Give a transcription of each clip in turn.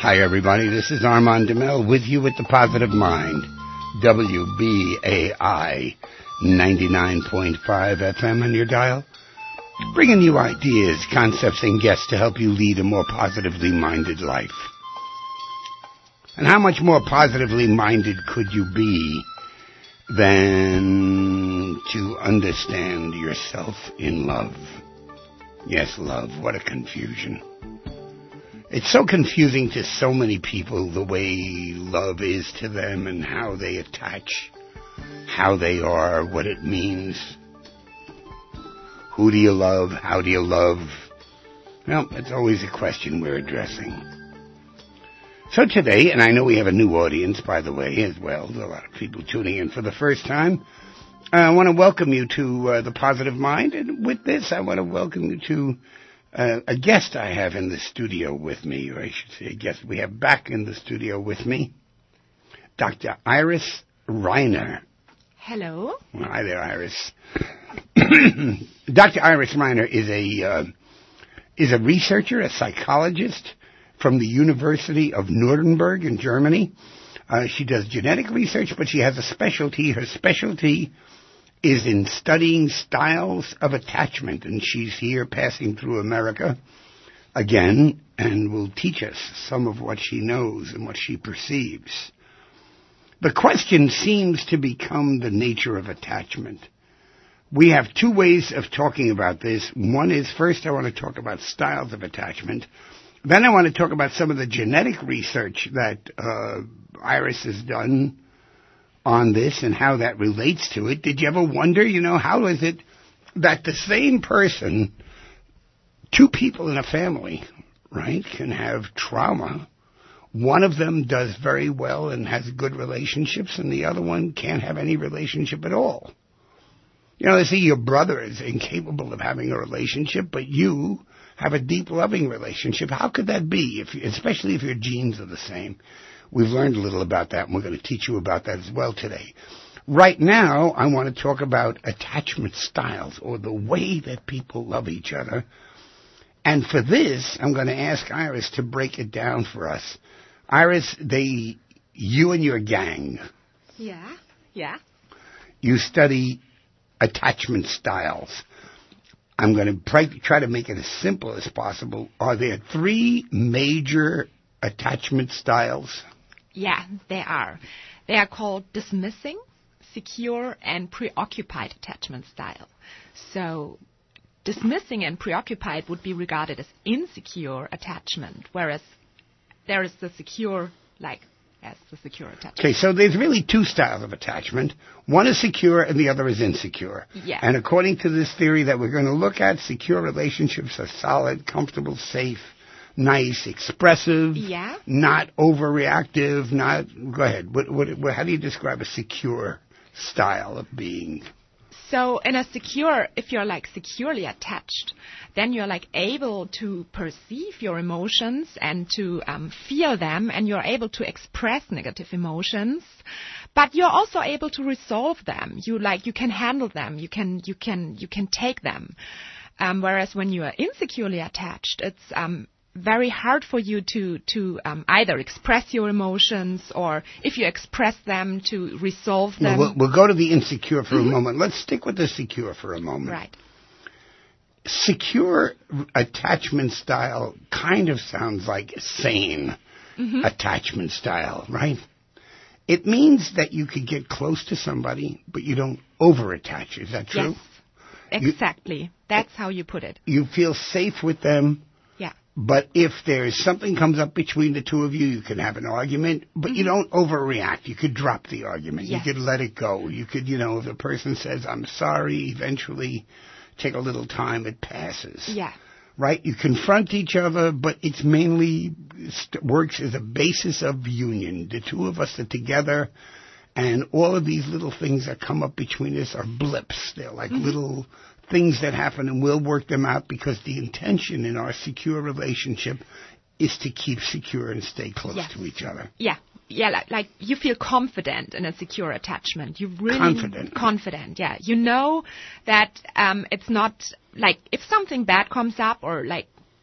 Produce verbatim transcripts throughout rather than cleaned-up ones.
Hi, everybody. This is Armand Demel with you with The Positive Mind. W B A I ninety-nine point five F M on your dial. Bringing you ideas, concepts, and guests to help you lead a more positively minded life. And how much more positively minded could you be than to understand yourself in love? Yes, love. What a confusion. It's so confusing to so many people the way love is to them and how they attach, how they are, what it means. Who do you love? How do you love? Well, it's always a question we're addressing. So today, and I know we have a new audience, by the way, as well. There's a lot of people tuning in for the first time. I want to welcome you to uh, The Positive Mind. And with this, I want to welcome you to Uh, a guest I have in the studio with me, or I should say a guest we have back in the studio with me, Doctor Iris Reiner. Hello. Well, hi there, Iris. Doctor Iris Reiner is a uh, is a researcher, a psychologist from the University of Nuremberg in Germany. Uh, she does genetic research, but she has a specialty. Her specialty is in studying styles of attachment, and she's here passing through America again and will teach us some of what she knows and what she perceives. The question seems to become the nature of attachment. We have two ways of talking about this. One is, first I want to talk about styles of attachment. Then I want to talk about some of the genetic research that uh, Iris has done on this and how that relates to it. Did you ever wonder, you know, how is it that the same person, two people in a family, right, can have trauma? One of them does very well and has good relationships, and the other one can't have any relationship at all. You know, they say your brother is incapable of having a relationship, but you have a deep, loving relationship. How could that be, if, especially if your genes are the same? We've learned a little about that, and we're going to teach you about that as well today. Right now, I want to talk about attachment styles, or the way that people love each other. And for this, I'm going to ask Iris to break it down for us. Iris, they, you and your gang. Yeah, yeah. You study attachment styles. I'm going to try, try to make it as simple as possible. Are there three major attachment styles? Yeah, they are. They are called dismissing, secure, and preoccupied attachment style. So dismissing and preoccupied would be regarded as insecure attachment, whereas there is the secure, like, as the secure attachment. Okay, so there's really two styles of attachment. One is secure and the other is insecure. Yeah. And according to this theory that we're going to look at, secure relationships are solid, comfortable, safe, nice, expressive, yeah. not overreactive, not... Go ahead. What, what, what, how do you describe a secure style of being? So in a secure, if you're like securely attached, then you're like able to perceive your emotions and to um, feel them, and you're able to express negative emotions, but you're also able to resolve them. You like you can handle them. You can you can you can take them. Um, whereas when you are insecurely attached, it's um, very hard for you to to um, either express your emotions, or if you express them, to resolve them. We'll, we'll go to the insecure for mm-hmm. a moment. Let's stick with the secure for a moment. Right. Secure attachment style kind of sounds like sane mm-hmm. attachment style, right? It means that you could get close to somebody, but you don't over-attach. Is that true? Yes, exactly. You, That's how you put it. You feel safe with them. Yeah. But if there's something comes up between the two of you, you can have an argument, but mm-hmm. you don't overreact. You could drop the argument. Yes. You could let it go. You could, you know, if the person says, I'm sorry, eventually take a little time, it passes. Yeah. Right? You confront each other, but it's mainly st- works as a basis of union. The two of us are together, and all of these little things that come up between us are blips. They're like mm-hmm. little things that happen, and we'll work them out, because the intention in our secure relationship is to keep secure and stay close yes. to each other. Yeah. Yeah, like, like you feel confident in a secure attachment. You really confident. Confident, yeah. You know that um, it's not like if something bad comes up, or like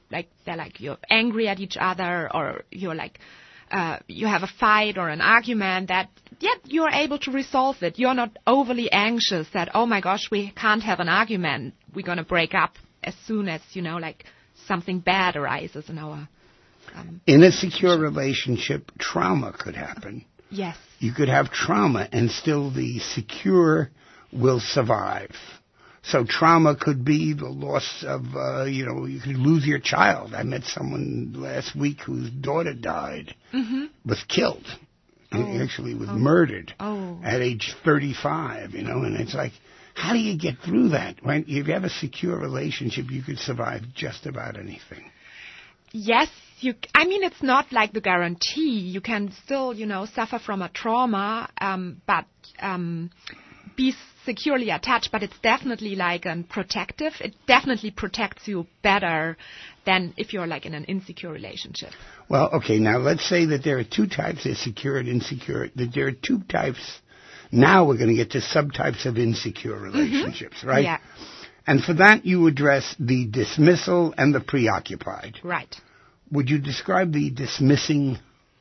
like they're like you're angry at each other, or you're like uh, you have a fight or an argument, that yet you're able to resolve it. You're not overly anxious that, oh my gosh, we can't have an argument. We're going to break up as soon as, you know, like something bad arises in our um, In a secure relationship, trauma could happen. Yes. You could have trauma and still the secure will survive. So trauma could be the loss of, uh, you know, you could lose your child. I met someone last week whose daughter died, mm-hmm. was killed. Oh. He actually was oh. murdered oh. at age thirty-five, you know, and it's like, how do you get through that? Right? If you have a secure relationship, you could survive just about anything. Yes, you. I mean, it's not like the guarantee. You can still, you know, suffer from a trauma, um, but um, be securely attached. But it's definitely like a protective. It definitely protects you better than if you're like in an insecure relationship. Well, okay. Now let's say that there are two types of secure and insecure. That there are two types. Now we're going to get to subtypes of insecure relationships, mm-hmm. right? Yeah. And for that, you address the dismissal and the preoccupied. Right. Would you describe the dismissing,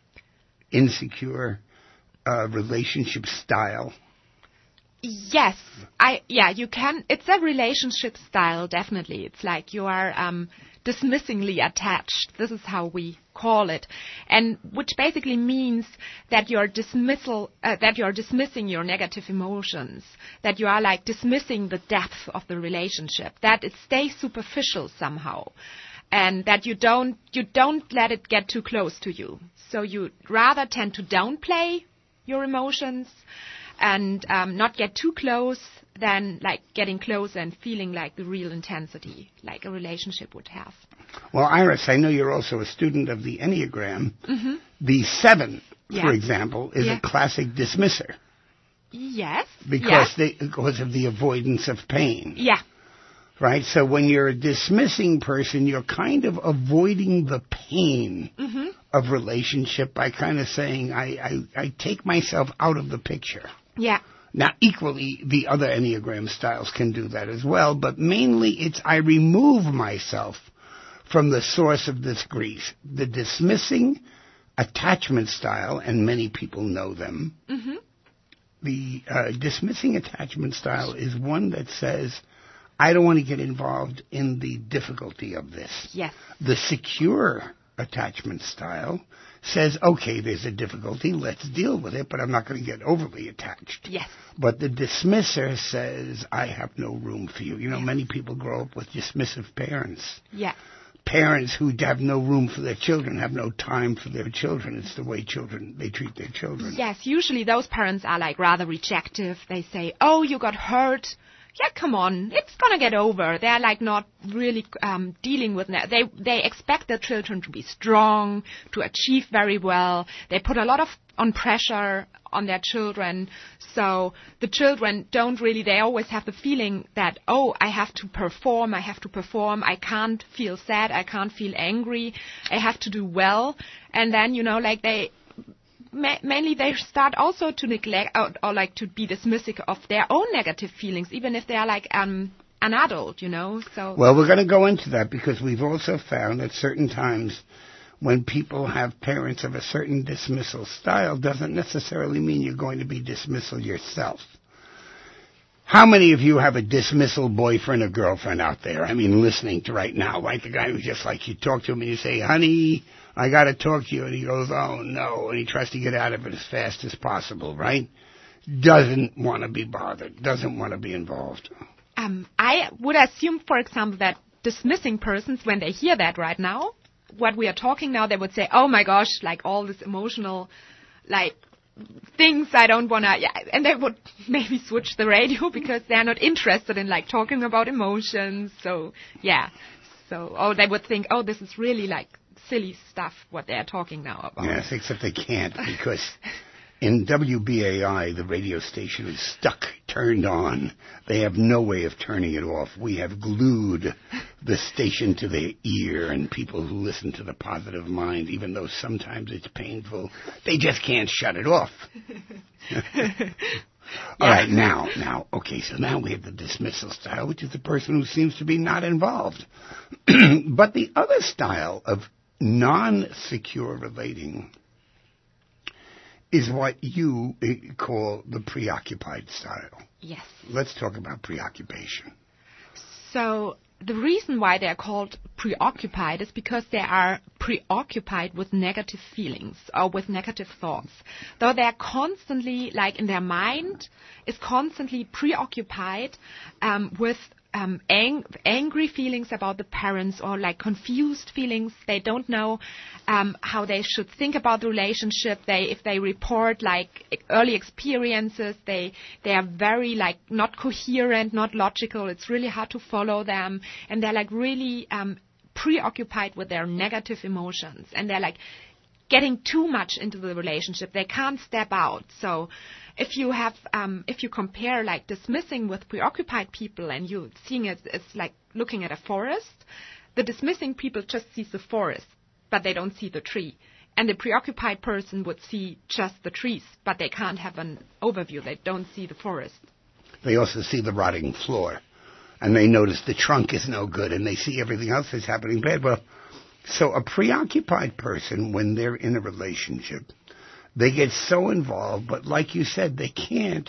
insecure uh, relationship style? Yes. I yeah, you can. It's a relationship style, definitely. It's like you are um, dismissingly attached. This is how we call it, and which basically means that you're dismissal, uh, that you're dismissing your negative emotions, that you are like dismissing the depth of the relationship, that it stays superficial somehow, and that you don't you don't let it get too close to you. So you rather tend to downplay your emotions and um, not get too close than like getting close and feeling like the real intensity like a relationship would have. Well, Iris, I know you're also a student of the Enneagram. Mm-hmm. The seven, yeah. for example, is yeah. a classic dismisser. Yes. Because yeah. they, because of the avoidance of pain. Yeah. Right? So when you're a dismissing person, you're kind of avoiding the pain mm-hmm. of relationship by kind of saying, I, I, I take myself out of the picture. Yeah. Now, equally, the other Enneagram styles can do that as well, but mainly it's I remove myself from the source of this grief. The dismissing attachment style, and many people know them, mm-hmm. the uh, dismissing attachment style is one that says, I don't want to get involved in the difficulty of this. Yes. The secure attachment style says, okay, there's a difficulty, let's deal with it, but I'm not going to get overly attached. Yes. But the dismisser says, I have no room for you. You know, yes. many people grow up with dismissive parents. Yeah. Parents who have no room for their children, have no time for their children. It's the way children, they treat their children. Yes, usually those parents are like rather rejective. They say, oh, you got hurt. Yeah, come on, it's gonna get over. They're like not really um, dealing with that. They they expect their children to be strong, to achieve very well. They put a lot of on pressure on their children. So the children don't really. They always have the feeling that, oh, I have to perform. I have to perform. I can't feel sad. I can't feel angry. I have to do well. And then you know, like they. Mainly they start also to neglect or, or like to be dismissive of their own negative feelings, even if they are like um, an adult, you know. So well, we're going to go into that because we've also found at certain times when people have parents of a certain dismissal style doesn't necessarily mean you're going to be dismissal yourself. How many of you have a dismissal boyfriend or girlfriend out there? I mean, listening to right now, right? The guy who's just like, you talk to him and you say, honey, I got to talk to you. And he goes, oh, no. And he tries to get out of it as fast as possible, right? Doesn't want to be bothered. Doesn't want to be involved. Um, I would assume, for example, that dismissing persons, when they hear that right now, what we are talking now, they would say, oh, my gosh, like all this emotional, like, things I don't want to, yeah, and they would maybe switch the radio because they're not interested in, like, talking about emotions. So, yeah. So, or they would think, oh, this is really, like, silly stuff what they're talking now about. Yes, except they can't because in W B A I, the radio station is stuck, turned on. They have no way of turning it off. We have glued the station to their ear, and people who listen to the Positive Mind, even though sometimes it's painful, they just can't shut it off. All right, now, now, okay, so now we have the dismissal style, which is the person who seems to be not involved. But the other style of non-secure relating is what you call the preoccupied style. Yes. Let's talk about preoccupation. So the reason why they're called preoccupied is because they are preoccupied with negative feelings or with negative thoughts. Though they're constantly, like in their mind, is constantly preoccupied um, with um, ang- angry feelings about the parents or like confused feelings. They don't know um, how they should think about the relationship. They, if they report like early experiences, they they are very like not coherent, not logical. It's really hard to follow them, and they're like really um, preoccupied with their negative emotions, and they're like getting too much into the relationship. They can't step out. So if you have, um, if you compare like dismissing with preoccupied people and you seeing it, it's like looking at a forest. The dismissing people just sees the forest, but they don't see the tree. And the preoccupied person would see just the trees, but they can't have an overview. They don't see the forest. They also see the rotting floor, and they notice the trunk is no good, and they see everything else that's happening bad. Well, so a preoccupied person, when they're in a relationship, they get so involved, but like you said, they can't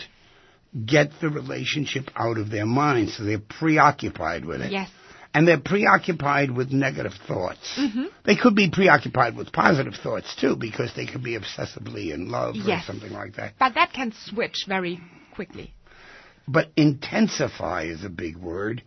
get the relationship out of their mind, so they're preoccupied with it. Yes. And they're preoccupied with negative thoughts. Mm-hmm. They could be preoccupied with positive thoughts, too, because they could be obsessively in love yes. or something like that. But that can switch very quickly. But intensify is a big word.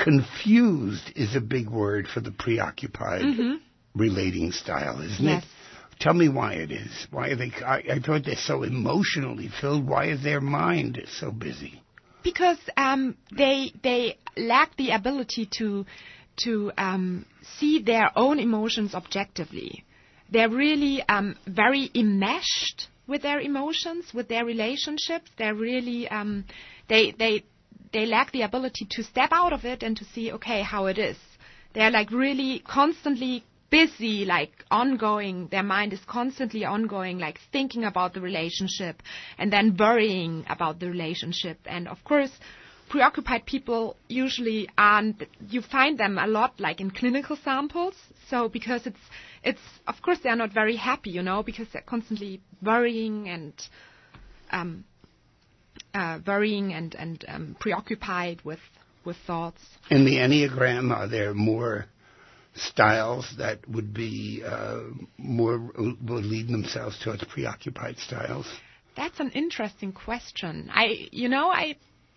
Confused is a big word for the preoccupied mm-hmm. relating style, isn't yes. it? Tell me why it is. Why are they? I, I thought they're so emotionally filled. Why is their mind so busy? Because um, they they lack the ability to to um, see their own emotions objectively. They're really um, very enmeshed with their emotions, with their relationships. They're really um, they they they lack the ability to step out of it and to see, okay, how it is. They're like really constantly busy, like ongoing. Their mind is constantly ongoing, like thinking about the relationship and then worrying about the relationship. And of course, preoccupied people usually aren't, you find them a lot like in clinical samples. So because it's, it's, of course they're not very happy, you know, because they're constantly worrying and, um, uh, worrying and, and, um, preoccupied with, with thoughts. In the Enneagram, are there more styles that would be uh, more would lead themselves towards preoccupied styles? That's an interesting question. I, you know, I.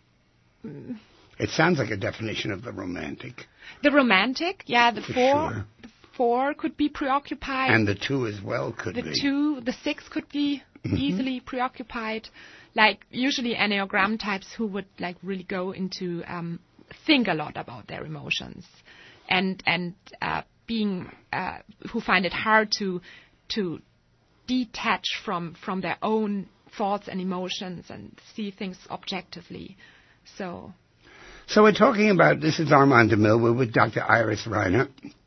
Mm, it sounds like a definition of the romantic. The romantic, yeah. The For four, sure. the four could be preoccupied. And the two as well could the be. The two, the six could be mm-hmm. easily preoccupied. Like usually Enneagram types who would like really go into um, think a lot about their emotions. And and uh, being uh, who find it hard to to detach from, from their own thoughts and emotions and see things objectively. So, so we're talking about, this is Armand DeMille. We're with Doctor Iris Reiner,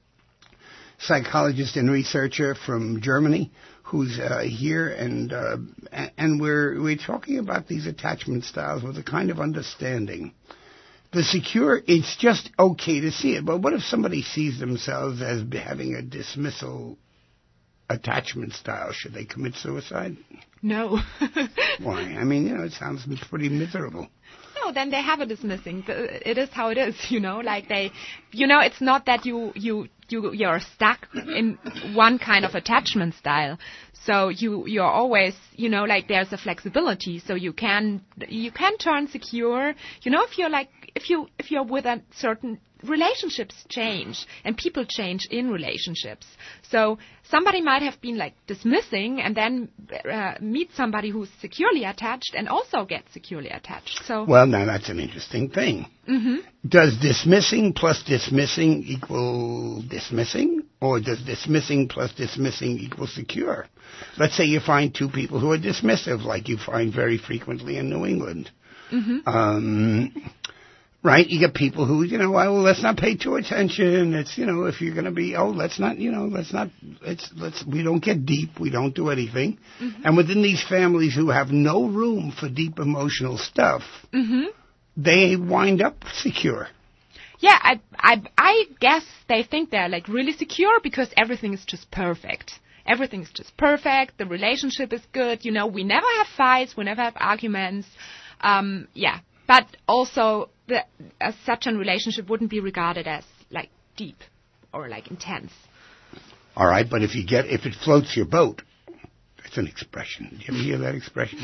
psychologist and researcher from Germany, who's uh, here, and uh, and we're we're talking about these attachment styles with a kind of understanding. The secure, it's just okay to see it, but what if somebody sees themselves as having a dismissal attachment style? Should they commit suicide? No. Why? I mean, you know, it sounds pretty miserable. No, then they have a dismissing. It is how it is, you know, like they, you know, it's not that you, you, you, you're stuck in one kind of attachment style. So you, you're always, you know, like there's a flexibility. So you can, you can turn secure. You know, if you're like, if you, if you're with a certain, relationships change and people change in relationships. So somebody might have been like dismissing and then uh, meet somebody who's securely attached and also get securely attached. So well, now that's an interesting thing. Mm-hmm. Does dismissing plus dismissing equal dismissing, or does dismissing plus dismissing equal secure? Let's say you find two people who are dismissive, like you find very frequently in New England. Mm-hmm. Um, Right? You get people who, you know, well, let's not pay too attention. It's, you know, if you're going to be, oh, let's not, you know, let's not, it's, let's, we don't get deep. We don't do anything. Mm-hmm. And within these families who have no room for deep emotional stuff, mm-hmm. they wind up secure. Yeah, I, I, I guess they think they're like really secure because everything is just perfect. Everything is just perfect. The relationship is good. You know, we never have fights. We never have arguments. Um, yeah. But also, the, uh, such a relationship wouldn't be regarded as like deep or like intense. All right, but if you get if it floats your boat, it's an expression. Do you ever hear that expression?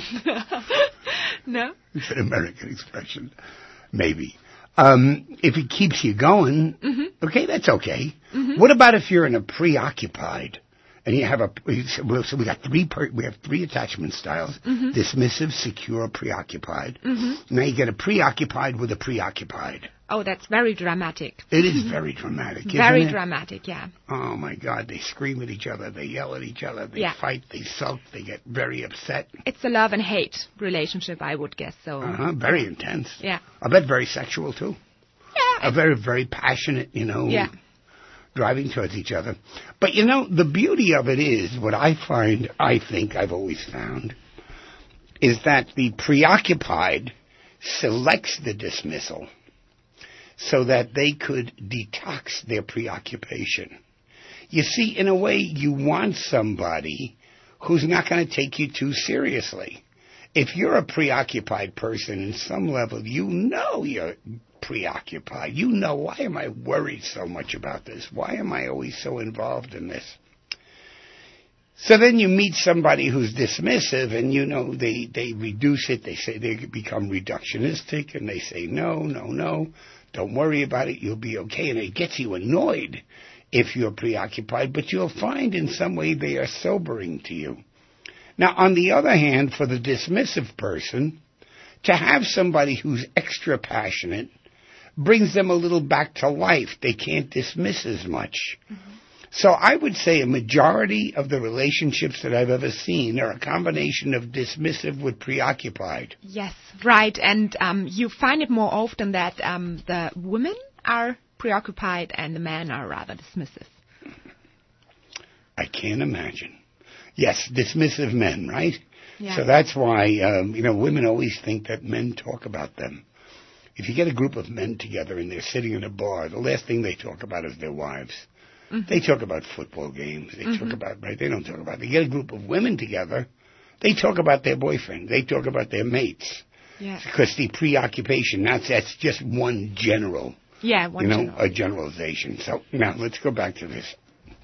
No. It's an American expression, maybe. Um, if it keeps you going, mm-hmm. okay, that's okay. Mm-hmm. What about if you're in a preoccupied? And you have a, so we got three, per, we have three attachment styles, mm-hmm. dismissive, secure, preoccupied. Mm-hmm. Now you get a preoccupied with a preoccupied. Oh, that's very dramatic. It is very dramatic, isn't Very it? dramatic, yeah. Oh my God, they scream at each other, they yell at each other, they yeah. fight, they sulk, they get very upset. It's a love and hate relationship, I would guess, so. Uh-huh, very intense. Yeah. I bet very sexual too. Yeah. A very, very passionate, you know. Yeah. Driving towards each other. But, you know, the beauty of it is, what I find, I think I've always found, is that the preoccupied selects the dismissal so that they could detox their preoccupation. You see, in a way, you want somebody who's not going to take you too seriously. If you're a preoccupied person in some level, you know you're preoccupied. You know, why am I worried so much about this? Why am I always so involved in this? So then you meet somebody who's dismissive, and you know, they, they reduce it. They say they become reductionistic, and they say, no, no, no, don't worry about it. You'll be okay. And it gets you annoyed if you're preoccupied, but you'll find in some way they are sobering to you. Now, on the other hand, for the dismissive person, to have somebody who's extra passionate brings them a little back to life. They can't dismiss as much. Mm-hmm. So I would say a majority of the relationships that I've ever seen are a combination of dismissive with preoccupied. Yes, right. And um, you find it more often that um, the women are preoccupied and the men are rather dismissive. I can't imagine. Yes, dismissive men, right? Yeah. So that's why, um, you know, women always think that men talk about them. If you get a group of men together and they're sitting in a bar, the last thing they talk about is their wives. Mm-hmm. They talk about football games. They mm-hmm. talk about, right? They don't talk about, they get a group of women together, they talk about their boyfriend. They talk about their mates. Yeah. Because the preoccupation, that's, that's just one general. Yeah, one You know, general. a generalization. So now let's go back to this.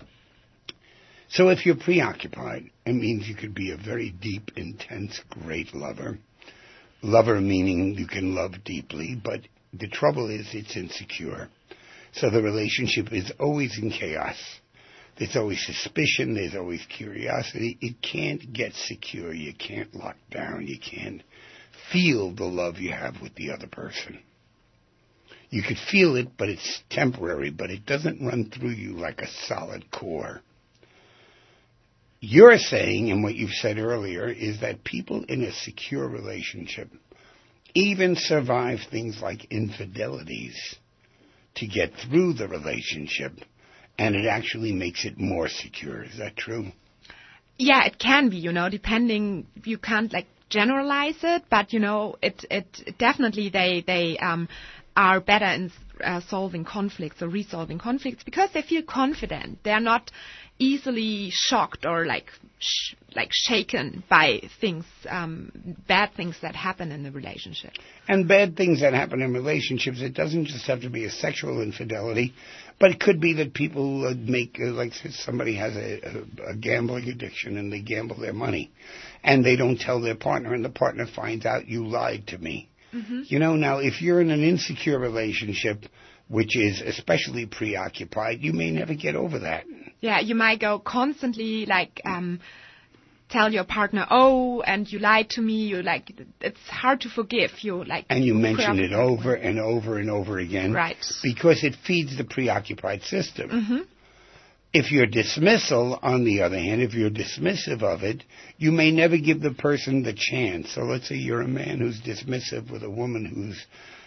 So if you're preoccupied, it means you could be a very deep, intense, great lover. Lover meaning you can love deeply, but the trouble is it's insecure. So the relationship is always in chaos. There's always suspicion. There's always curiosity. It can't get secure. You can't lock down. You can't feel the love you have with the other person. You could feel it, but it's temporary, but it doesn't run through you like a solid core. You're saying, and what you've said earlier, is that people in a secure relationship even survive things like infidelities to get through the relationship, and it actually makes it more secure. Is that true? Yeah, it can be, you know, depending, you can't like generalize it, but you know, it, it definitely they, they, um, are better in uh, solving conflicts or resolving conflicts because they feel confident. They're not easily shocked or like sh- like shaken by things, um, bad things that happen in the relationship. And bad things that happen in relationships, it doesn't just have to be a sexual infidelity, but it could be that people uh, make, uh, like somebody has a, a, a gambling addiction and they gamble their money and they don't tell their partner and the partner finds out you lied to me. Mm-hmm. You know, now if you're in an insecure relationship, which is especially preoccupied, you may never get over that. Yeah, you might go constantly like um, tell your partner, oh, and you lied to me. You like it's hard to forgive. You like and you mention it over and over and over again, right? Because it feeds the preoccupied system. Mm-hmm. If you're dismissal, on the other hand, if you're dismissive of it, you may never give the person the chance. So let's say you're a man who's dismissive with a woman who's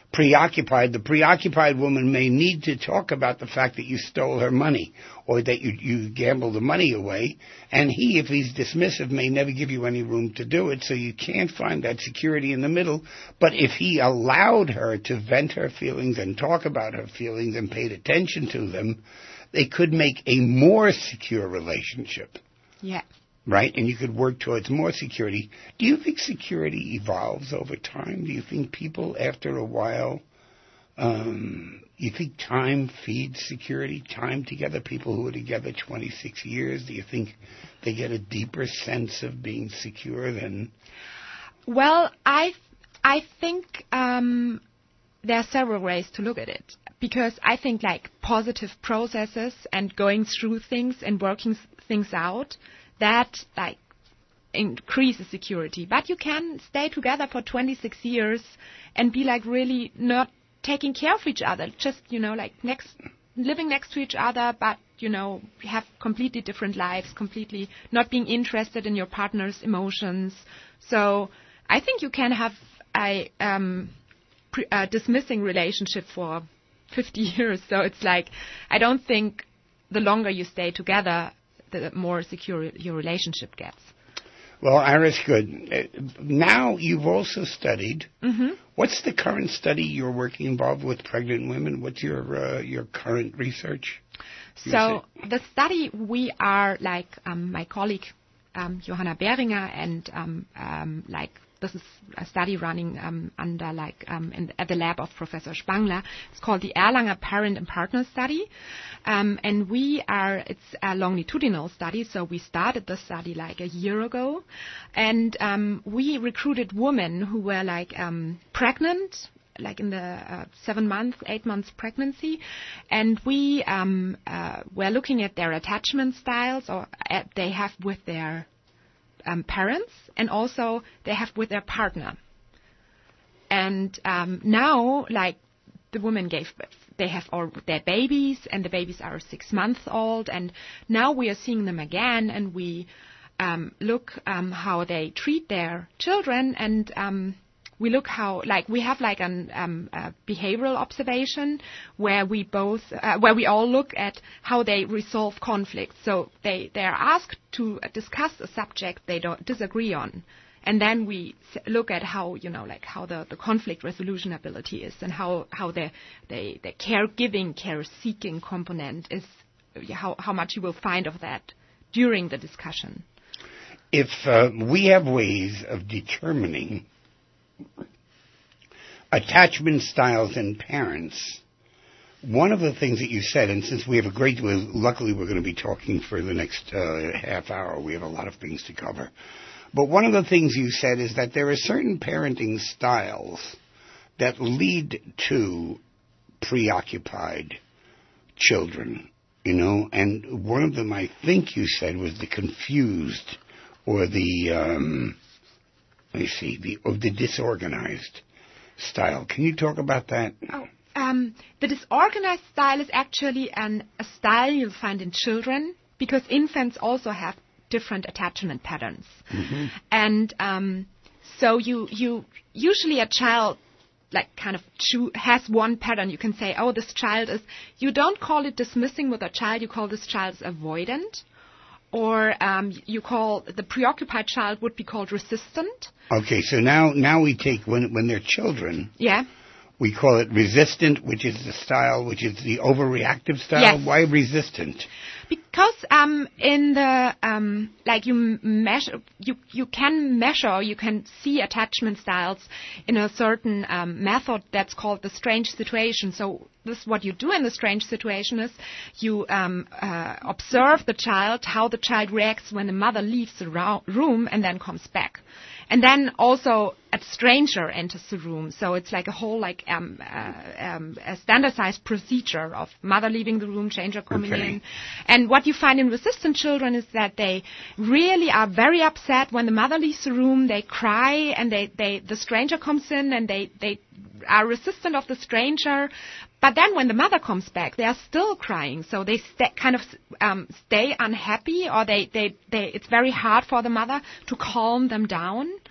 preoccupied, the preoccupied woman may need to talk about the fact that you stole her money or that you, you gambled the money away. And he, if he's dismissive, may never give you any room to do it. So you can't find that security in the middle. But if he allowed her to vent her feelings and talk about her feelings and paid attention to them, they could make a more secure relationship. Yeah. Right? And you could work towards more security. Do you think security evolves over time? Do you think people, after a while, um, you think time feeds security? Time together, people who are together twenty-six years, do you think they get a deeper sense of being secure than... Well, I, I think um, there are several ways to look at it. Because I think like positive processes and going through things and working things out, that like increases security. But you can stay together for twenty-six years and be like really not taking care of each other. Just, you know, like next, living next to each other, but, you know, have completely different lives, completely not being interested in your partner's emotions. So I think you can have a um, pre- uh, dismissing relationship for fifty years. So it's like, I don't think the longer you stay together, the more secure your relationship gets. Well, Iris, good. Now you've also studied. Mm-hmm. What's the current study you're working involved with pregnant women? What's your uh, your current research? So the study we are like um, my colleague um, Johanna Behringer and um, um, like this is a study running um, under like um, in, at the lab of Professor Spangler. It's called the Erlanger Parent and Partner Study, um, and we are it's a longitudinal study. So we started the study like a year ago, and um, we recruited women who were like um, pregnant, like in the uh, seven months, eight months pregnancy, and we um, uh, were looking at their attachment styles or at, they have with their Um, parents, and also they have with their partner. And um, now, like, the women gave birth. They have all their babies, and the babies are six months old, and now we are seeing them again, and we um, look um, how they treat their children, and um, we look how, like, we have like an um, a behavioral observation where we both, uh, where we all look at how they resolve conflicts. So they, they are asked to discuss a subject they don't disagree on. And then we look at how, you know, like how the, the conflict resolution ability is and how, how the, the, the caregiving, care-seeking component is, how, how much you will find of that during the discussion. If uh, we have ways of determining attachment styles in parents, one of the things that you said, and since we have a great, well, luckily we're going to be talking for the next uh, half hour, we have a lot of things to cover, but one of the things you said is that there are certain parenting styles that lead to preoccupied children, you know, and one of them I think you said was the confused or the um let me see, the of the disorganized style. Can you talk about that? Oh, um, the disorganized style is actually an, a style you'll find in children because infants also have different attachment patterns. Mm-hmm. And um, so you you usually a child like kind of choo- has one pattern. You can say, oh, this child is, you don't call it dismissing with a child, you call this child avoidant. Or um, you call the preoccupied child would be called resistant. Okay, so now now we take when when they're children. Yeah. We call it resistant, which is the style, which is the overreactive style. Yes. Why resistant? Because um, in the um, like you measure, you you can measure, you can see attachment styles in a certain um, method that's called the strange situation. So this what you do in the strange situation is you um, uh, observe the child, how the child reacts when the mother leaves the ro- room and then comes back. And then also a stranger enters the room. So it's like a whole like um, uh, um, a standardized procedure of mother leaving the room, stranger coming okay. in. And what you find in resistant children is that they really are very upset when the mother leaves the room. They cry and they, they the stranger comes in and they, they are resistant of the stranger. But then when the mother comes back, they are still crying. So they st- kind of um, stay unhappy or they, they, they, it's very hard for the mother to calm them down.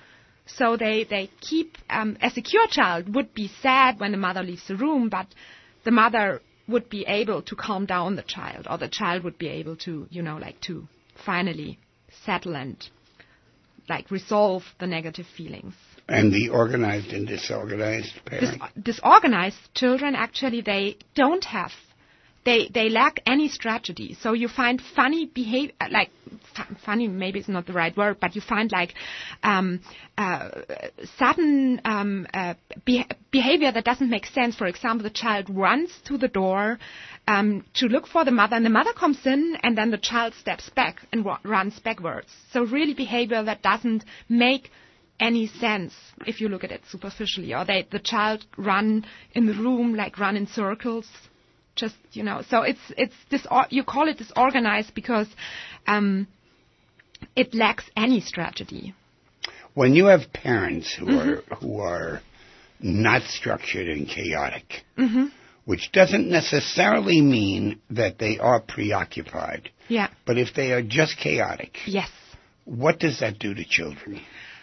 So they, they keep, um, a secure child would be sad when the mother leaves the room, but the mother would be able to calm down the child, or the child would be able to, you know, like to finally settle and like resolve the negative feelings. And the organized and disorganized parent? Dis- disorganized children, actually, they don't have, they they lack any strategy. So you find funny behavior, like, f- funny maybe it's not the right word, but you find like um, uh, sudden um, uh, be- behavior that doesn't make sense. For example, the child runs to the door um, to look for the mother, and the mother comes in, and then the child steps back and wa- runs backwards. So really behavior that doesn't make any sense if you look at it superficially. Or they, the child run in the room, like run in circles. Just, you know, so it's it's this. You call it disorganized because um, it lacks any strategy. When you have parents who mm-hmm. are who are not structured and chaotic, mm-hmm. which doesn't necessarily mean that they are preoccupied. Yeah. But if they are just chaotic, yes. What does that do to children?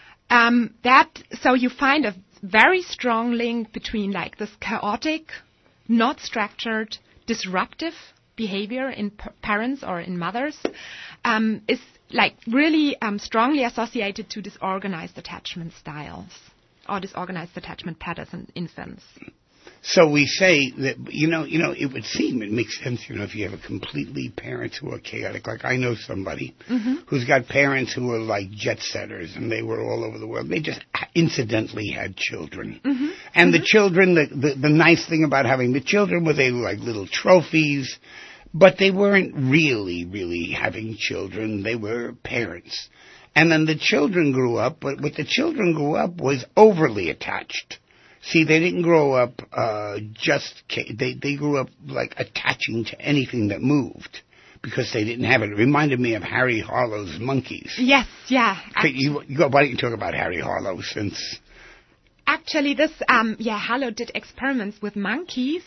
Um, that so you find a very strong link between like this chaotic, not structured, disruptive behavior in p- parents or in mothers um, is like really um, strongly associated to disorganized attachment styles or disorganized attachment patterns in infants. So we say that, you know, you know, it would seem it makes sense, you know, if you have a completely parents who are chaotic. Like I know somebody mm-hmm. who's got parents who are like jet setters and they were all over the world. They just incidentally had children. Mm-hmm. And mm-hmm. the children, the, the, the nice thing about having the children was they were like little trophies, but they weren't really, really having children. They were parents. And then the children grew up, but what the children grew up was overly attached. See, they didn't grow up uh, just, they, they grew up like attaching to anything that moved because they didn't have it. It reminded me of Harry Harlow's monkeys. Yes, yeah. You, you go, why don't you talk about Harry Harlow since... Actually, this, um, yeah, Harlow did experiments with monkeys,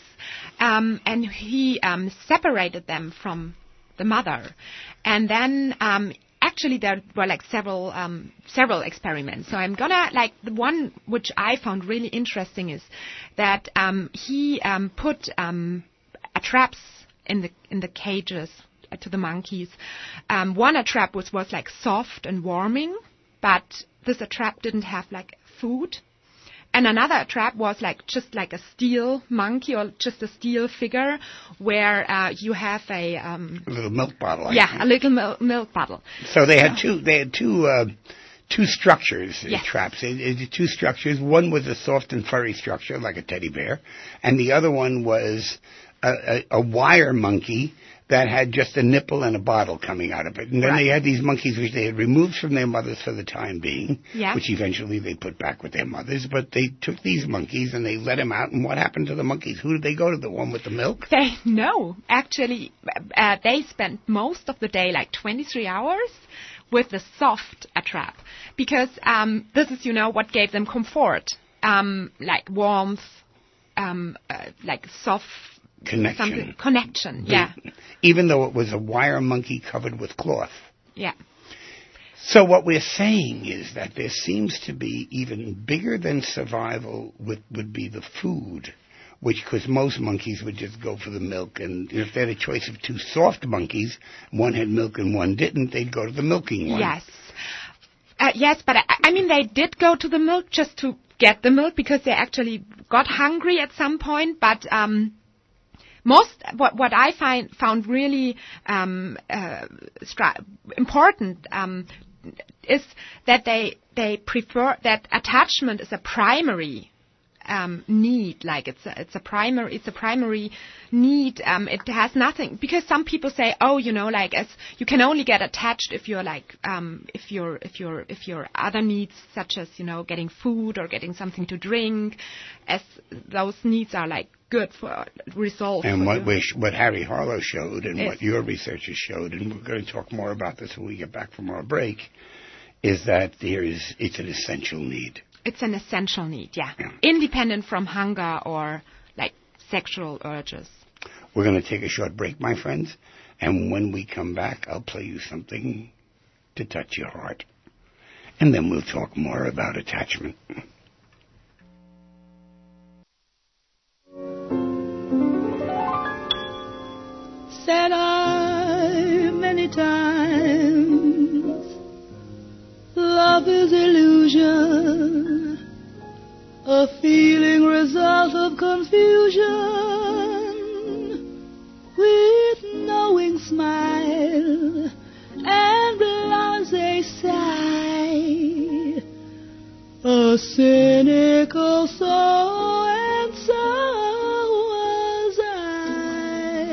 um, and he um, separated them from the mother. And then... Um, Actually, there were like several um, several experiments. So I'm gonna like the one which I found really interesting is that um, he um, put um, uh, traps in the in the cages uh, to the monkeys. Um, one a trap was was like soft and warming, but this a trap didn't have like food. And another trap was like just like a steel monkey or just a steel figure where uh, you have a um, a little milk bottle. I yeah, think. a little mil- milk bottle. So they had two. They had two. Uh, two structures. Yes. Traps. It, it, two structures. One was a soft and furry structure like a teddy bear, and the other one was a, a, a wire monkey that had just a nipple and a bottle coming out of it. And then right. they had these monkeys which they had removed from their mothers for the time being, yeah. which eventually they put back with their mothers. But they took these monkeys and they let them out. And what happened to the monkeys? Who did they go to? The one with the milk? They no, actually, uh, they spent most of the day, like twenty-three hours, with the soft uh, trap, because um, this is, you know, what gave them comfort, um, like warmth, um, uh, like soft. Connection. Something. Connection, yeah. Even though it was a wire monkey covered with cloth. Yeah. So what we're saying is that there seems to be even bigger than survival would, would be the food, which, because most monkeys would just go for the milk, and if they had a choice of two soft monkeys, one had milk and one didn't, they'd go to the milking one. Yes. Uh, yes, but I, I mean, they did go to the milk just to get the milk because they actually got hungry at some point, but... um Most what what I find found really um, uh, stra- important um, is that they they prefer that attachment is a primary um, need. Like it's a, it's a primary it's a primary need. Um, it has nothing, because some people say, oh, you know, like as you can only get attached if you're like um, if you're if you're if your other needs, such as, you know, getting food or getting something to drink, as those needs are like good for resolve. And for what you. we, what Harry Harlow showed, and Yes. what your researchers showed, and we're going to talk more about this when we get back from our break, is that there is it's an essential need. It's an essential need, yeah. yeah. Independent from hunger or like sexual urges. We're going to take a short break, my friends, and when we come back, I'll play you something to touch your heart. and then we'll talk more about attachment. Said I many times, love is illusion, a feeling result of confusion, with knowing smile and blasé sigh, a cynical soul, and so was I.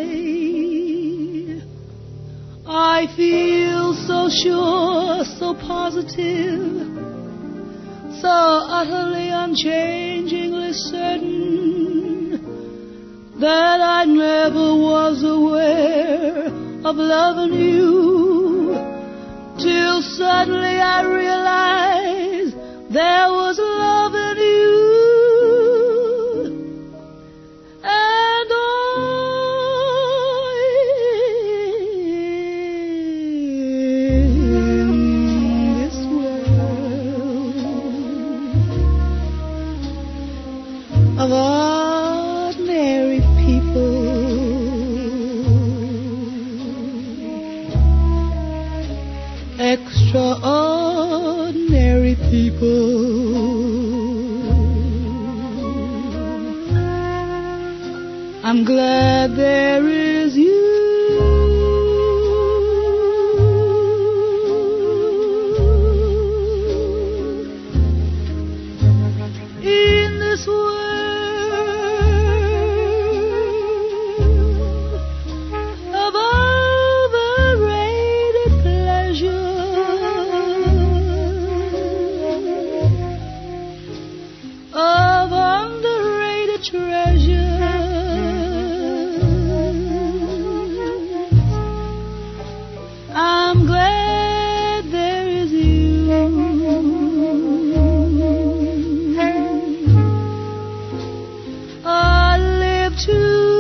I feel so sure, so positive, so utterly unchangingly certain, that I never was aware of loving you, till suddenly I realized there was love in you. And in this world of ordinary people, extraordinary people, I'm glad there is you. In this world of overrated pleasure, of underrated treasure, I'm glad there is you. I live to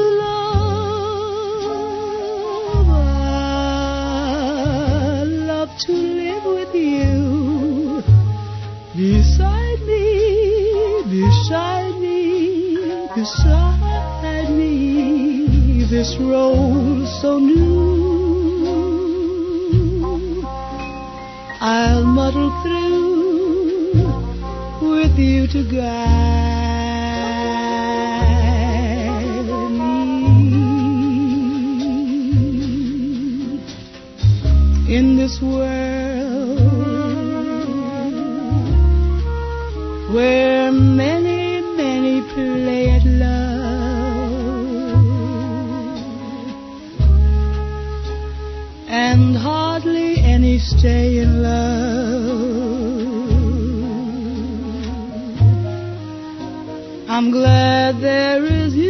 love, I love to live with you, beside me, beside me, beside me, this road so new, I'll muddle through with you to guide me. In this world where many, many play at love, and hardly any stay in love, I'm glad there is you.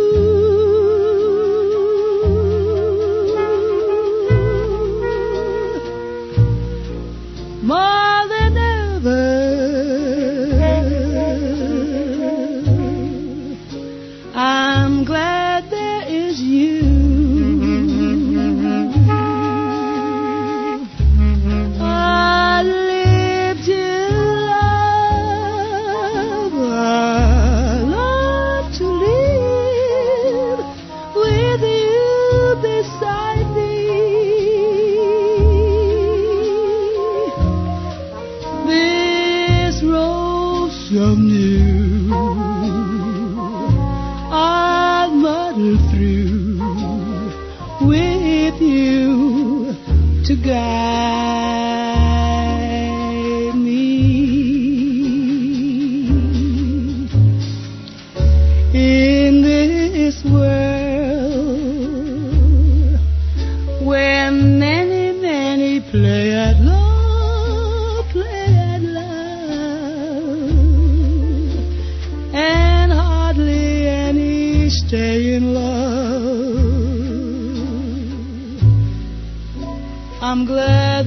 More than ever, I'm glad there is you. I live to love, I love to live with you beside me. This road some new, I'll muddle through with you to guide me. In this world where many, many play at love, play at love, and hardly any stay in love, I'm glad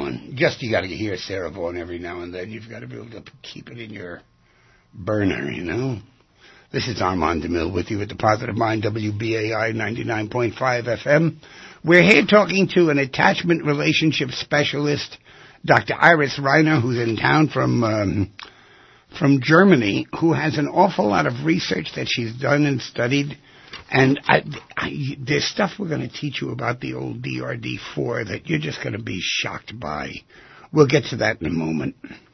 Vaughan. Just you got to hear Sarah Vaughan every now and then. You've got to be able to keep it in your burner, you know. This is Armand DeMille with you at the Positive Mind, W B A I ninety-nine point five F M. We're here talking to an attachment relationship specialist, Doctor Iris Reiner, who's in town from um, from Germany, who has an awful lot of research that she's done and studied. And I, I, there's stuff we're going to teach you about the old D R D four that you're just going to be shocked by. We'll get to that in a moment.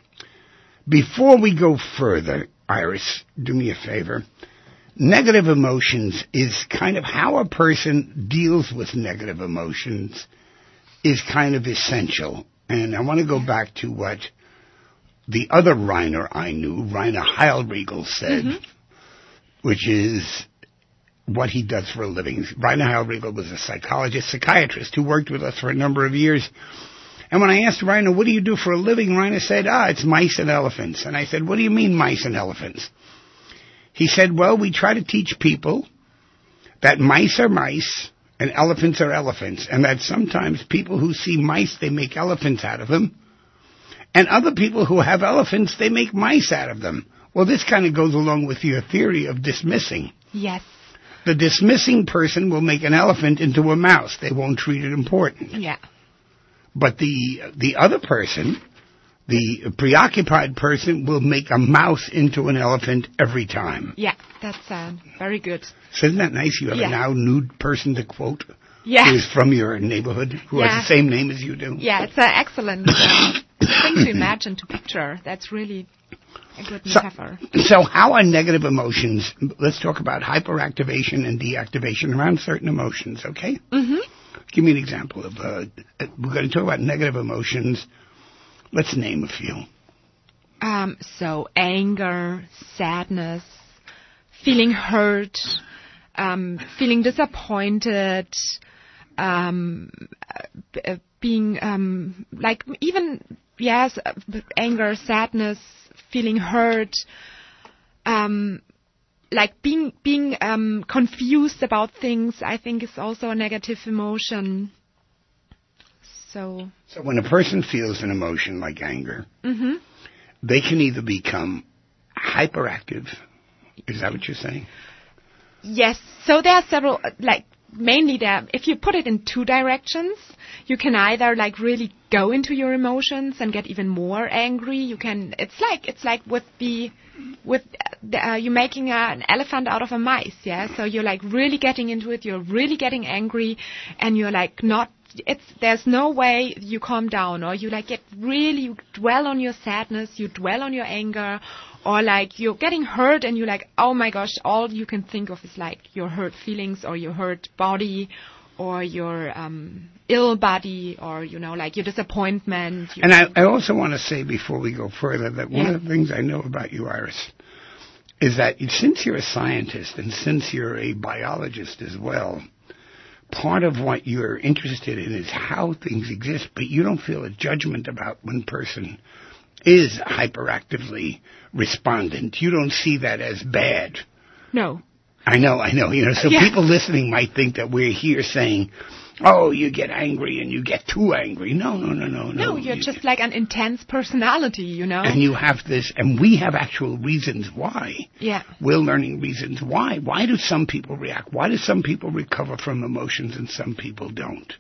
Before we go further, Iris, do me a favor. Negative emotions is kind of how a person deals with negative emotions is kind of essential. And I want to go back to what the other Reiner I knew, Rainer Heilriegel, said, mm-hmm. which is what he does for a living. Rainer Heilriegel was a psychologist, psychiatrist who worked with us for a number of years. And when I asked Rainer, what do you do for a living? Rainer said, ah, it's mice and elephants. And I said, what do you mean mice and elephants? He said, well, we try to teach people that mice are mice and elephants are elephants, and that sometimes people who see mice, they make elephants out of them, and other people who have elephants, they make mice out of them. Well, this kind of goes along with your theory of dismissing. Yes. The dismissing person will make an elephant into a mouse. They won't treat it important. Yeah. But the the other person, the preoccupied person, will make a mouse into an elephant every time. Yeah, that's uh, very good. So isn't that nice? You have yeah. a now nude person to quote yeah. who is from your neighborhood, who yeah. has the same name as you do. Yeah, it's an excellent uh, thing to imagine, to picture. That's really a good metaphor. So, so how are negative emotions, let's talk about hyperactivation and deactivation around certain emotions, okay? Mm-hmm. Give me an example of, uh, we're going to talk about negative emotions. Let's name a few. Um, so anger, sadness, feeling hurt, um, feeling disappointed, um, uh, being, um, like even, yes, anger, sadness, feeling hurt, um, like being being um, confused about things, I think is also a negative emotion. So, so when a person feels an emotion like anger, mm-hmm. they can either become hyperactive. Is that what you're saying? Yes. So there are several, like mainly there. If you put it in two directions, you can either like really go into your emotions and get even more angry. You can. It's like it's like with the with the, uh, you're making a, an elephant out of a mice. Yeah. So you're like really getting into it. You're really getting angry, and you're like not. It's there's no way you calm down, or you like get really you dwell on your sadness. You dwell on your anger. Or like you're getting hurt and you're like, oh my gosh, all you can think of is like your hurt feelings or your hurt body or your um, ill body or, you know, like your disappointment. Your and I, I also want to say before we go further that one yeah. of the things I know about you, Iris, is that since you're a scientist and since you're a biologist as well, part of what you're interested in is how things exist, but you don't feel a judgment about one person is hyperactively respondent. You don't see that as bad. No. I know, I know. You know, so yeah. people listening might think that we're here saying, oh, you get angry and you get too angry. No, no, no, no, no. No, you're you, just like an intense personality, you know. And you have this, and we have actual reasons why. Yeah. We're learning reasons why. Why do some people react? Why do some people recover from emotions and some people don't?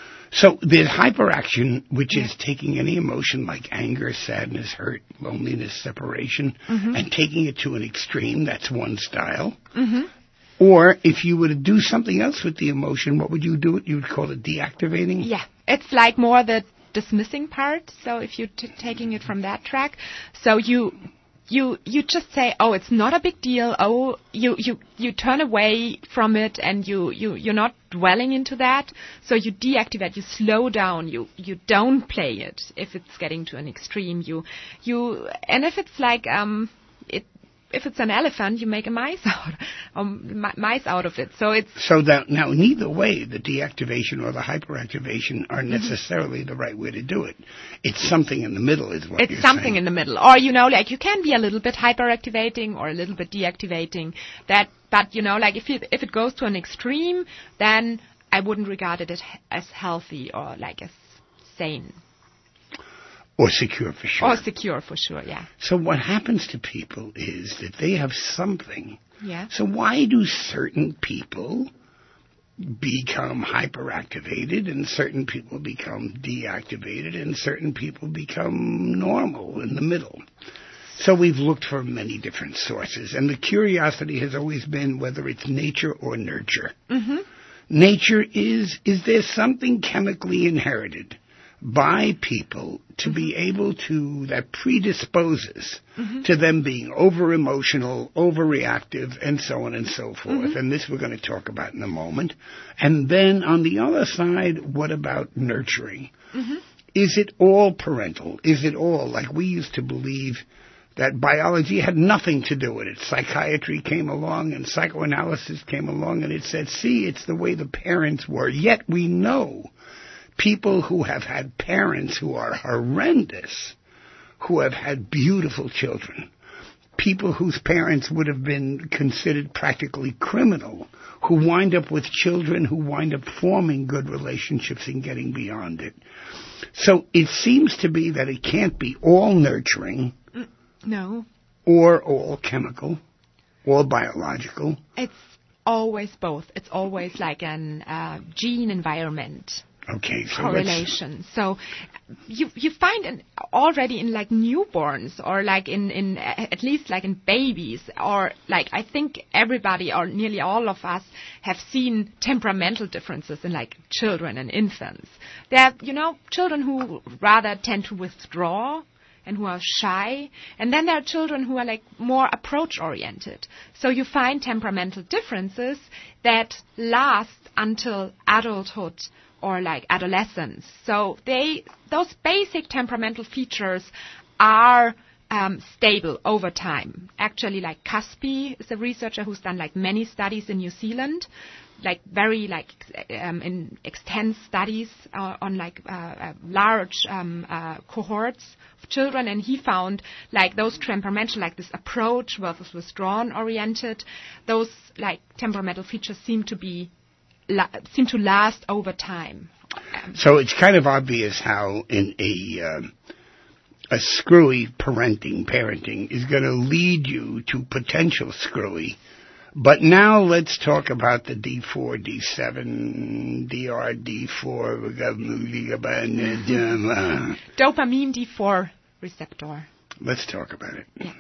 So there's hyperaction, which yeah. is taking any emotion like anger, sadness, hurt, loneliness, separation, mm-hmm. and taking it to an extreme. That's one style. Mm-hmm. Or if you were to do something else with the emotion, what would you do? You would call it deactivating? Yeah, it's like more the dismissing part. So if you're t- taking it from that track, so you... You you just say, oh, it's not a big deal. Oh, you, you, you turn away from it and you, you, you're not dwelling into that. So you deactivate, you slow down, you, you don't play it if it's getting to an extreme. You you and if it's like um it if it's an elephant, you make a mice out um, mice out of it. So it's so that now neither way the deactivation or the hyperactivation are necessarily mm-hmm. the right way to do it. It's something in the middle, is what it's you're something saying. in the middle, or you know, like you can be a little bit hyperactivating or a little bit deactivating. That, but you know, like if it, if it goes to an extreme, then I wouldn't regard it as, as healthy or like as sane. Or secure for sure. Or secure for sure, yeah. So what happens to people is that they have something. Yeah. So why do certain people become hyperactivated and certain people become deactivated and certain people become normal in the middle? So we've looked for many different sources, and the curiosity has always been whether it's nature or nurture. Mm-hmm. Nature is, is there something chemically inherited by people to mm-hmm. be able to, that predisposes mm-hmm. to them being over-emotional, overreactive, and so on and so forth. Mm-hmm. And this we're going to talk about in a moment. And then on the other side, what about nurturing? Mm-hmm. Is it all parental? Is it all, like we used to believe, that biology had nothing to do with it? Psychiatry came along and psychoanalysis came along and it said, see, it's the way the parents were. Yet we know people who have had parents who are horrendous, who have had beautiful children, people whose parents would have been considered practically criminal, who wind up with children who wind up forming good relationships and getting beyond it. So it seems to be that it can't be all nurturing. No. Or all chemical, or biological. It's always both. It's always like an uh, gene environment okay, so correlation. So you you find in, already in like newborns or like in, in at least like in babies or like I think everybody or nearly all of us have seen temperamental differences in like children and infants. There are, you know, children who rather tend to withdraw and who are shy. And then there are children who are like more approach-oriented. So you find temperamental differences that last until adulthood or like adolescence. So they, those basic temperamental features are um, stable over time. Actually, like Caspi is a researcher who's done like many studies in New Zealand, like very like um, in extensive studies uh, on like uh, uh, large um, uh, cohorts of children, and he found like those temperamental, like this approach versus withdrawn oriented, those like temperamental features seem to be la- seem to last over time. Um, so it's kind of obvious how in a um, a screwy parenting parenting is going to lead you to potential screwy. But now let's talk about the D four, D seven, D R D four, dopamine D four receptor. Let's talk about it. Yeah.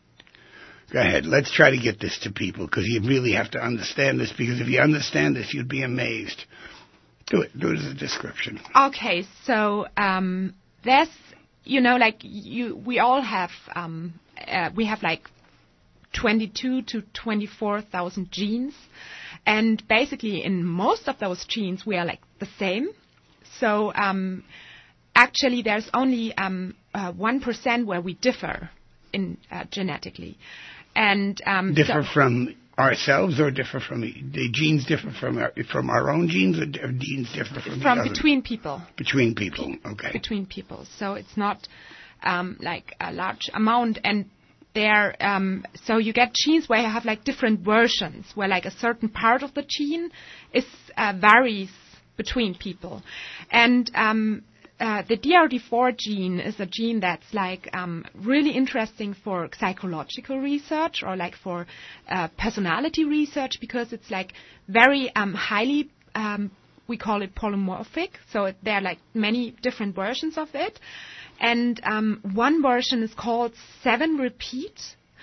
Go ahead. Let's try to get this to people because you really have to understand this, because if you understand this, you'd be amazed. Do it. Do it as a description. Okay, so um, there's, you know, like you, we all have, um, uh, we have like twenty-two to twenty-four thousand genes, and basically in most of those genes we are like the same. So um, actually there's only um, uh, one percent where we differ in uh, genetically, and um, differ so from ourselves, or differ from the genes differ from our, from our own genes, or genes differ from from the between people. Between people, okay. Between people. So it's not um, like a large amount, and there, um, so you get genes where you have like different versions, where like a certain part of the gene is uh, varies between people, and um, uh, the D R D four gene is a gene that's like um, really interesting for psychological research or like for uh, personality research, because it's like very um, highly, um, we call it polymorphic. So it, there are like many different versions of it. And um, one version is called seven repeat,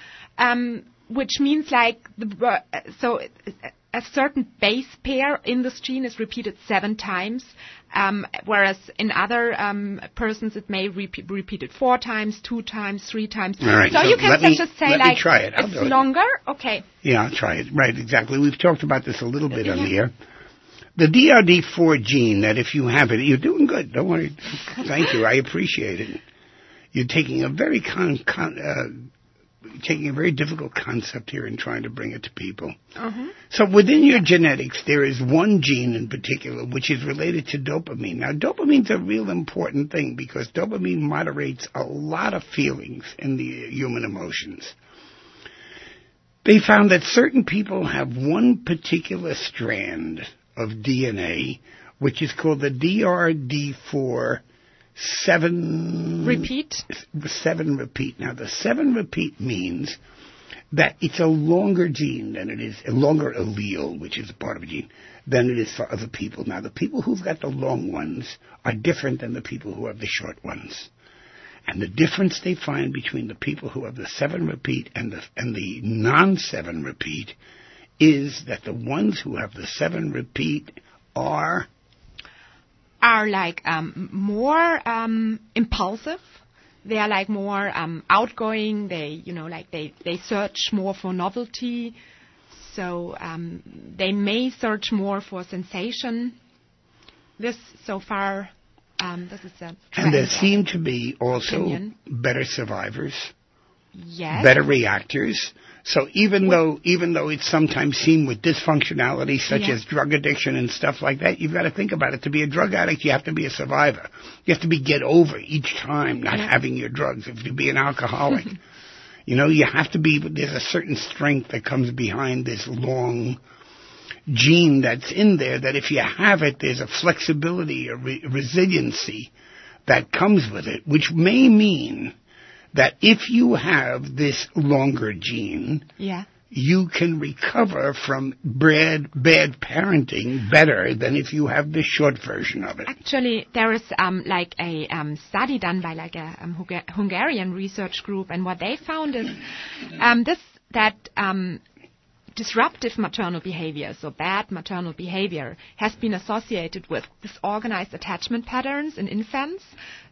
um, which means like the, uh, so a certain base pair in this gene is repeated seven times, um, whereas in other um, persons it may repeat repeated four times, two times, three times. All right, so, so you can let me, just say let like me try it. I'll it's do it. longer. Okay. Yeah, I'll try it. Right, exactly. We've talked about this a little bit Yeah. on the air. The D R D four gene, that if you have it, you're doing good. Don't worry. Thank you. I appreciate it. You're taking a very con, con, uh, taking a very difficult concept here and trying to bring it to people. Uh-huh. So within your genetics, there is one gene in particular which is related to dopamine. Now, dopamine's a real important thing because dopamine moderates a lot of feelings in the human emotions. They found that certain people have one particular strand of D N A, which is called the D R D four seven... Repeat? Seven repeat. Now, the seven repeat means that it's a longer gene than it is, a longer allele, which is a part of a gene, than it is for other people. Now, the people who've got the long ones are different than the people who have the short ones. And the difference they find between the people who have the seven repeat and the, and the non-seven repeat is that the ones who have the seven repeat are... Are like um, more um, impulsive. They are like more um, outgoing. They, you know, like they, they search more for novelty. So um, they may search more for sensation. This, so far, um, this is a And there seem to be also opinion. better survivors, yes. better reactors. So even though even though it's sometimes seen with dysfunctionality, such Yeah. as drug addiction and stuff like that, you've got to think about it. To be a drug addict, you have to be a survivor. You have to be get over each time not Yeah. having your drugs. If you be an alcoholic, you know, you have to be. There's a certain strength that comes behind this long gene that's in there. That if you have it, there's a flexibility, a re- resiliency that comes with it, which may mean that if you have this longer gene, Yeah. you can recover from bad, bad parenting better than if you have the short version of it. Actually, there is um, like a um, study done by like a um, Hunga- Hungarian research group, and what they found is um, this that um, disruptive maternal behavior, so bad maternal behavior, has been associated with disorganized attachment patterns in infants,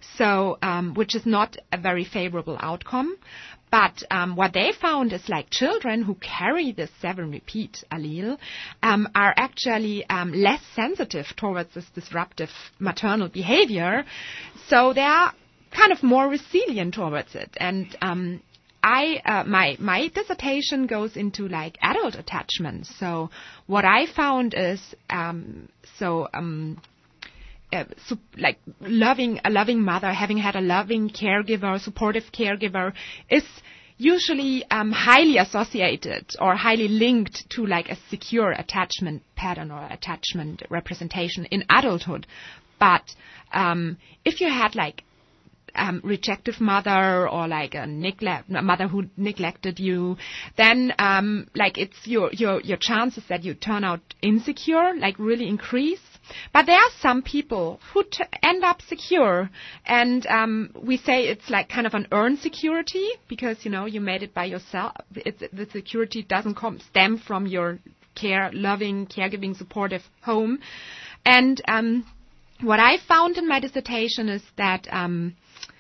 so um, which is not a very favorable outcome. But um, what they found is like children who carry this seven repeat allele um, are actually um, less sensitive towards this disruptive maternal behavior, so they are kind of more resilient towards it. And um, I uh, my my dissertation goes into like adult attachment. So what I found is um, so. Um, Uh, so, like loving a loving mother, having had a loving caregiver, supportive caregiver, is usually um, highly associated or highly linked to like a secure attachment pattern or attachment representation in adulthood. But um, if you had like um, rejective mother or like a neglect a mother who neglected you, then um, like it's your your your chances that you turn out insecure like really increase. But there are some people who t- end up secure, and um, we say it's like kind of an earned security because, you know, you made it by yourself. It's, the security doesn't come stem from your care, loving, caregiving, supportive home. And um, what I found in my dissertation is that um,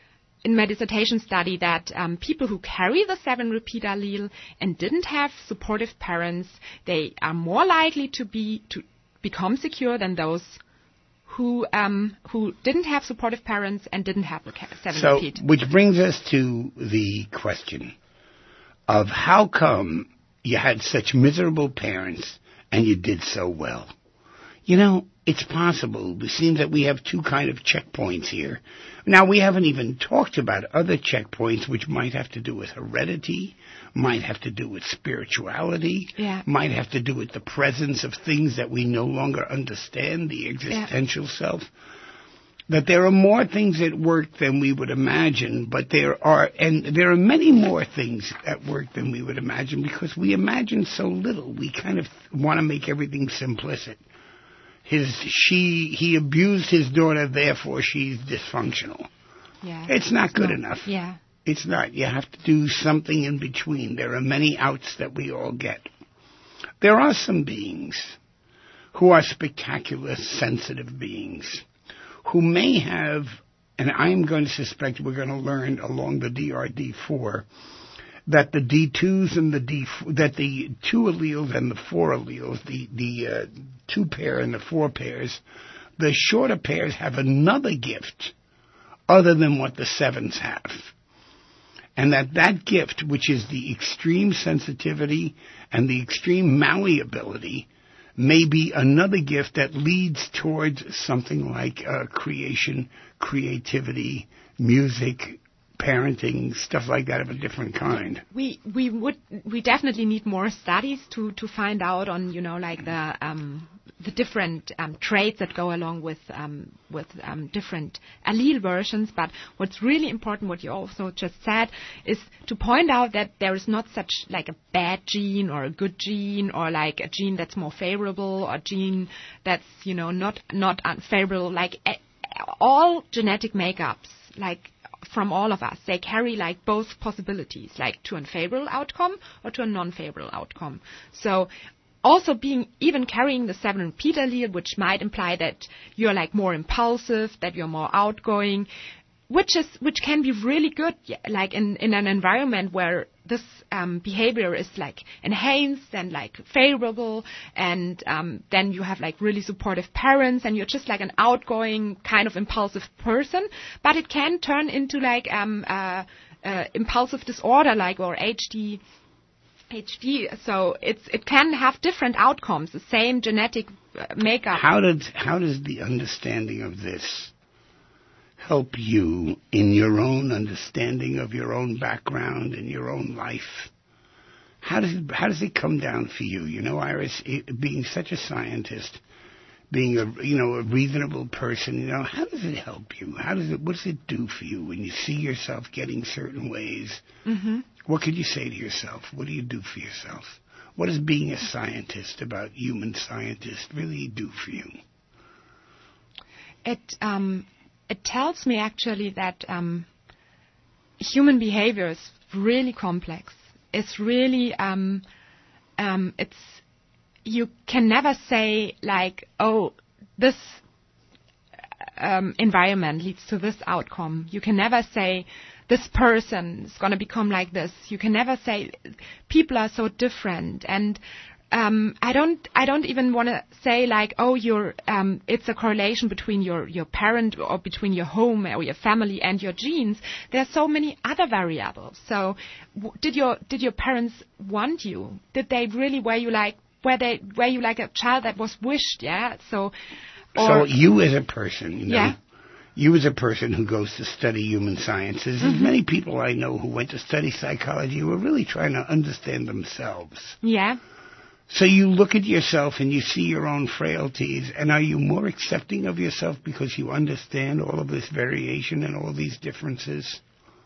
in my dissertation study that um, people who carry the seven repeat allele and didn't have supportive parents, they are more likely to be to become secure than those who um, who didn't have supportive parents and didn't have the seven so, repeat. Which brings us to the question of how come you had such miserable parents and you did so well? You know, it's possible. It seems that we have two kind of checkpoints here. Now, we haven't even talked about other checkpoints which might have to do with heredity, might have to do with spirituality, yeah. might have to do with the presence of things that we no longer understand, the existential yeah. self. That there are more things at work than we would imagine, but there are, and there are many more things at work than we would imagine because we imagine so little. We kind of want to make everything simplistic. His, she, he abused his daughter, therefore she's dysfunctional. Yeah. It's not good no. enough. Yeah. It's not. You have to do something in between. There are many outs that we all get. There are some beings who are spectacular, sensitive beings who may have, and I'm going to suspect we're going to learn along the D R D four, that the D twos and the D, that the two alleles and the four alleles, the, the uh, two pair and the four pairs, the shorter pairs have another gift other than what the sevens have. And that that gift, which is the extreme sensitivity and the extreme malleability, may be another gift that leads towards something like uh, creation, creativity, music, parenting, stuff like that of a different kind. We we would we definitely need more studies to, to find out on, you know, like the um, the different um, traits that go along with um, with um, different allele versions. But what's really important, what you also just said, is to point out that there is not such like a bad gene or a good gene, or like a gene that's more favorable or a gene that's, you know, not not unfavorable. Like a, all genetic makeups, like from all of us, they carry like both possibilities, like to a favorable outcome or to a non-favorable outcome. So also being, even carrying the seven repeat allele, which might imply that you're like more impulsive, that you're more outgoing, which is, which can be really good, like in, in an environment where this um, behavior is like enhanced and like favorable, and um, then you have like really supportive parents, and you're just like an outgoing kind of impulsive person. But it can turn into like um, uh, uh, impulsive disorder, like, or H D. H D. So it's it can have different outcomes, the same genetic uh, makeup. How did how does the understanding of this help you in your own understanding of your own background and your own life? How does it, how does it come down for you? You know, Iris, it, being such a scientist, being a you know a reasonable person, you know, how does it help you? How does it what does it do for you when you see yourself getting certain ways? Mm-hmm. What could you say to yourself? What do you do for yourself? What does being a scientist about human scientists really do for you? It um. It tells me actually that um, human behavior is really complex. It's really, um, um, it's, you can never say like, oh, this um, environment leads to this outcome. You can never say this person is going to become like this. You can never say people are so different. And Um, I don't. I don't even want to say like, oh, you're. Um, it's a correlation between your your parent or between your home or your family and your genes. There are so many other variables. So, w- did your did your parents want you? Did they really? Were you like? Were they? Were you like a child that was wished? Yeah. So. Or, so you as a person, you know, yeah. You as a person who goes to study human sciences, Mm-hmm. there's many people I know who went to study psychology who are really trying to understand themselves. Yeah. So you look at yourself and you see your own frailties, and are you more accepting of yourself because you understand all of this variation and all these differences?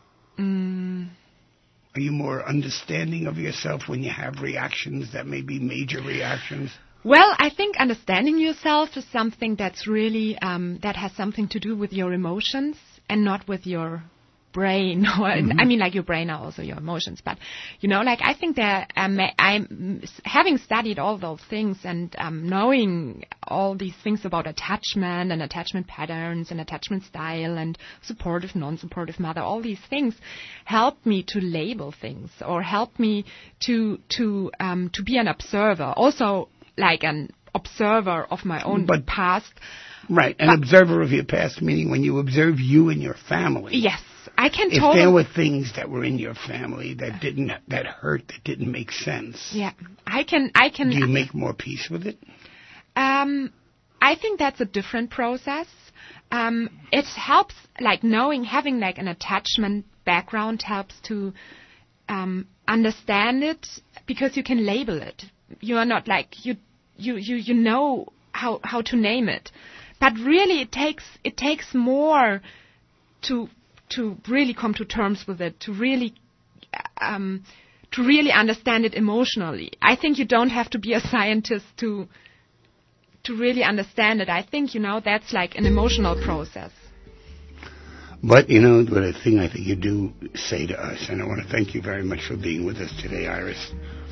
Mm. Are you more understanding of yourself when you have reactions that may be major reactions? Well, I think understanding yourself is something that's really, um, that has something to do with your emotions and not with your brain. Or, mm-hmm. I mean, like your brain are also your emotions. But, you know, like I think that um, I'm having studied all those things and um, knowing all these things about attachment and attachment patterns and attachment style and supportive, non-supportive mother, all these things help me to label things or help me to, to, um, to be an observer. Also, like an observer of my own but, past. Right, an but, observer of your past, meaning when you observe you and your family. Yes, I can if totally... there were things that were in your family that didn't, that hurt, that didn't make sense. Yeah, I can, I can... Do you make more peace with it? Um, I think that's a different process. Um, it helps, like knowing, having like an attachment background helps to um, understand it because you can label it. You are not like, you, you, you, you know how, how to name it. But really it takes, it takes more to, to really come to terms with it, to really, um, to really understand it emotionally. I think you don't have to be a scientist to, to really understand it. I think, you know, that's like an emotional process. But, you know, the thing I think you do say to us, and I want to thank you very much for being with us today, Iris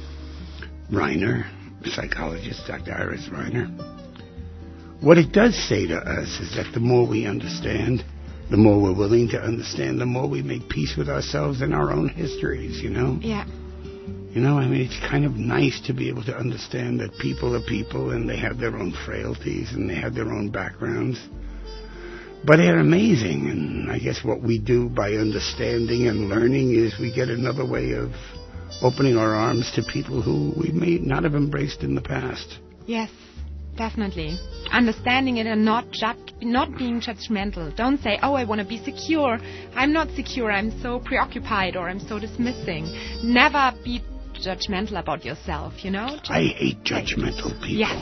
Reiner, psychologist, Doctor Iris Reiner. What it does say to us is that the more we understand, the more we're willing to understand, the more we make peace with ourselves and our own histories, you know? Yeah. You know, I mean, it's kind of nice to be able to understand that people are people and they have their own frailties and they have their own backgrounds. But they're amazing, and I guess what we do by understanding and learning is we get another way of opening our arms to people who we may not have embraced in the past. Yes. Definitely. Understanding it and not judge, not being judgmental. Don't say, oh, I want to be secure. I'm not secure. I'm so preoccupied or I'm so dismissing. Never be judgmental about yourself, you know? Just I hate judgmental people. Yes.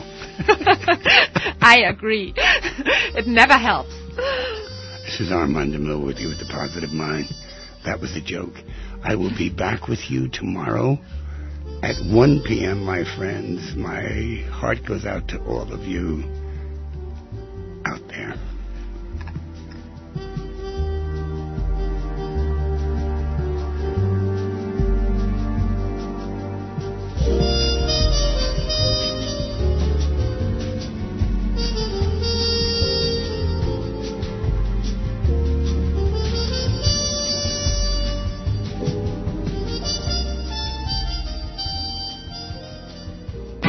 I agree. It never helps. This is Armand DeMille with you with the Positive Mind. That was a joke. I will be back with you tomorrow at one p.m., my friends. My heart goes out to all of you.